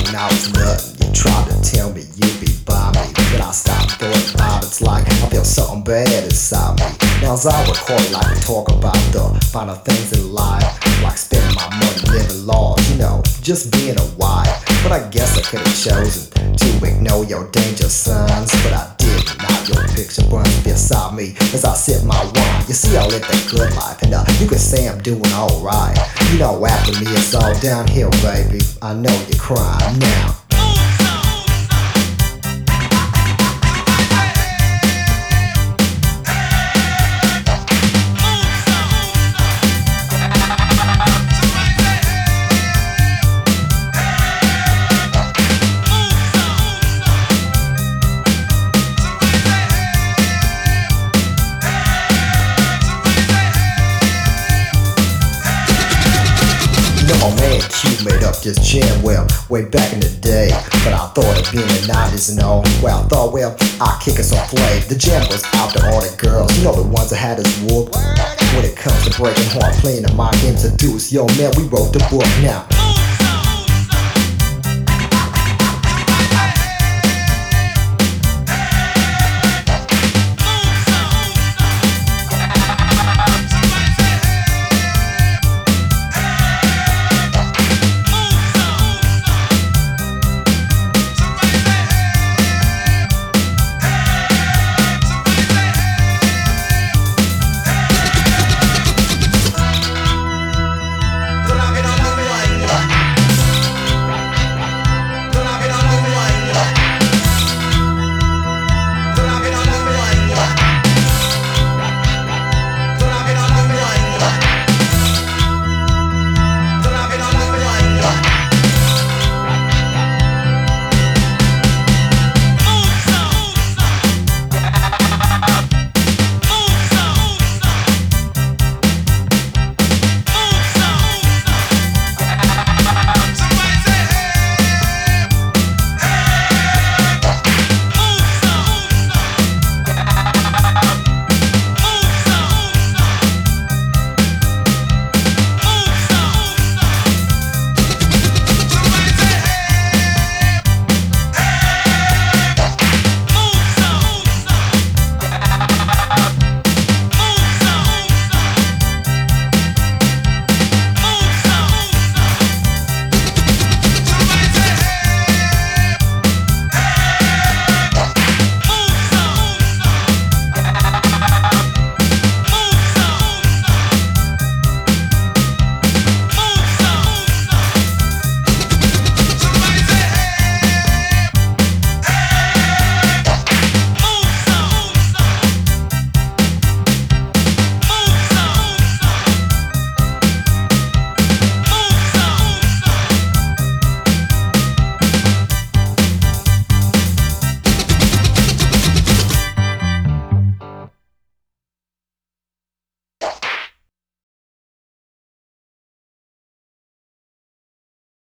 when I was nothing. You tried to tell me you'd be by me, but I stopped throwing out. It's like I feel something bad inside me. Now as I record, I can talk about the finer things in life, like spending my money, living large, just being a wife. But I guess I could have chosen to ignore your danger signs, but I didn't. Now your picture burns beside me as I sip my wine. You see, I live that good life, and you can say I'm doing alright. After me it's all downhill, baby. I know you're crying now. My man Q made up this jam, well, way back in the day. But I thought it being the 90s and all, well, I thought, I'll kick us some play. The jam was out to all the girls, the ones that had us whooped. When it comes to breaking heart, playing the mic, introduce, yo man, we wrote the book now.